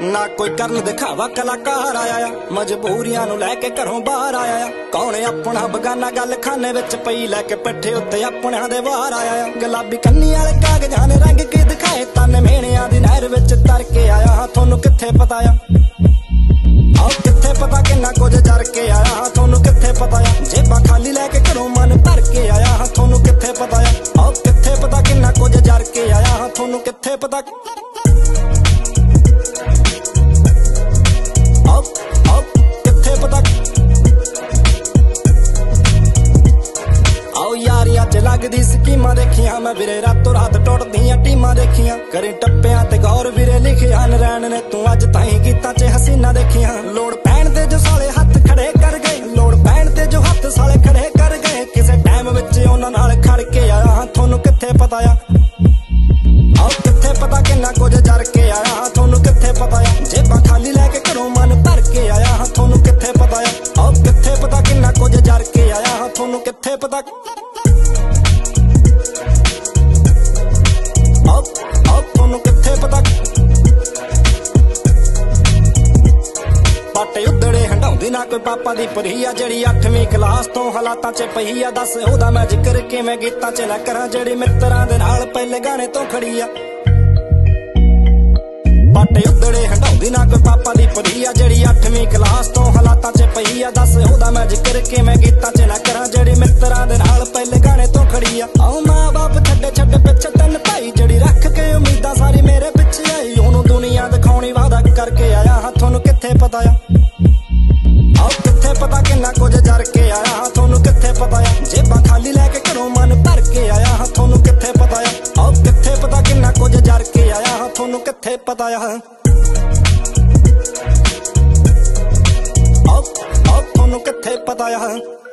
ना कोई करन दिखावा कलाकार आया मजबूरियां नूं लैके घरों बाहर आया कौन अपना बगाना गल खाने विच पई लैके पिठे उत्ते अपणियां दे वार आया गुलाबी कन्नी वाले कागजां ने रंग के दिखाए तन मेहणियां दी नहर विच तर के आया थोनू कित्थे पता आ कित्थे पता किन्ना कुछ जर के आया थोनू कित्थे पता आ जेबां खाली लैके घरों मन भर के आया थोनू कित्थे पता आ कित्थे पता किन्ना कुछ जर के आया थोनू कित्थे पता कित्थे पता आओ यारियां च लगदी स्कीमां देखियां मैं वीरे रातों रात टुटदियां टीमां देखियां करी टप्पियां ते गौर वीरे लिखियां नरैन ने तू अज ताईं गीतां च हसीना देखियां लोड़ पैण दे जो साले हत्थ खड़े कर गए लोड़ पैण दे जो हत्थ साले खड़े कर गए किसे टाइम विच उन्हां नाल खड़ के आया थोनू कित्थे पता आ कित्थे पता किन्ना कुछ जर के आया थोनू कित्थे पता आ जेबां खाली लैके घरों मन भर के आया थोनू कित्थे पता आ कित्थे पता किन्ना कुछ जर के आया थोनू कित्थे पता थोनू कित्थे पता पट उधड़े हंडाउंदी ना कोई पापा दी परी आ जेड़ी 8वीं क्लास तो हालातां च पई आ दस ओदा मैं जिक्र किवें गीतां च ना करां जेड़ी मित्तरां दे नाल पहले गाने तो खड़ी आ पट उधड़े हंडाउंदी ना कोई पापा दी परी आ जेड़ी 8वीं क्लास तो हालातां च पई आ दस ओदा मैं जिक्र किवें गीतां च ना करां जेड़ी मित्तरां दे नाल पहले गाने तो खड़ी आ आओ मां बाप छड्डे छड्डे पिछे तन भाई जेड़ी रख के उम्मीदां सारी मेरे पिछे आई ओनू दुनिया दिखाउणी वादा करके आया थोनू कित्थे पता आ कित्थे पता किन्ना कुछ जर के आया थोनू कित्थे पता आ जेबां खाली लैके घरों मन भर के आया थोनू कित्थे पता आ कित्थे पता किन्ना कुछ जर के आया थोनू कित्थे पता आ थोनू कित्थे पता आ।